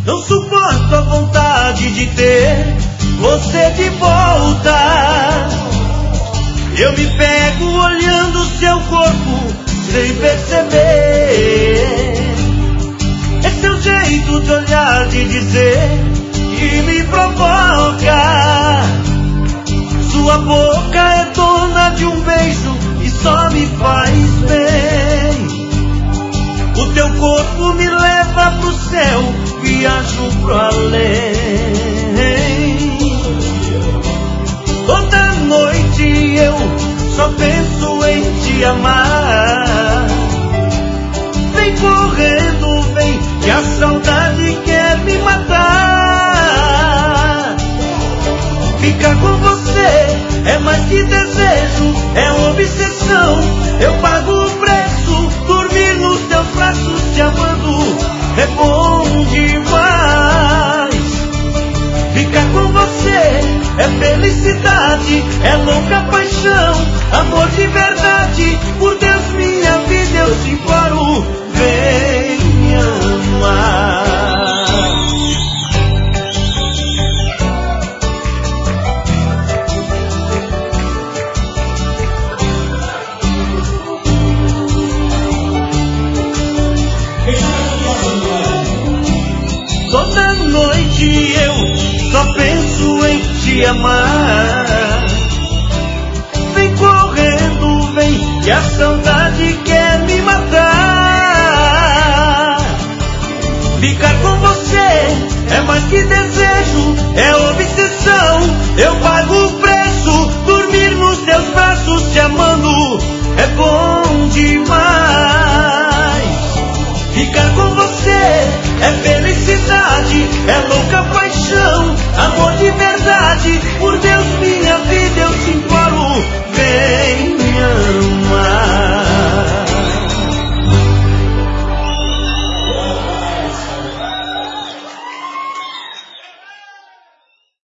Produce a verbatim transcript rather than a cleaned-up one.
Não suporto a vontade de ter você de volta. Eu me pego olhando seu corpo sem perceber. É seu jeito de olhar, de dizer, que me provoca. Sua boca é dona de um beijo e só me faz bem. O teu corpo me leva pro céu, viajo pro além. Toda noite eu só penso em te amar. Vem correndo, vem, que a saudade quer me matar. Ficar com você é mais que desejo, é obsessão. Eu pago o preço, dormir nos teus braços te amando é bom demais. Ficar com você é felicidade, é louca paixão, amor de verdade. Por Deus, minha vida, eu te imploro, vem me amar. Toda noite eu só penso em te amar. Vem correndo, vem, que a saudade quer me matar. Ficar com você é mais que desejo, é obsessão. Eu pago o preço, dormir nos teus braços te amando é bom demais. Ficar com você é felicidade, é louca paixão.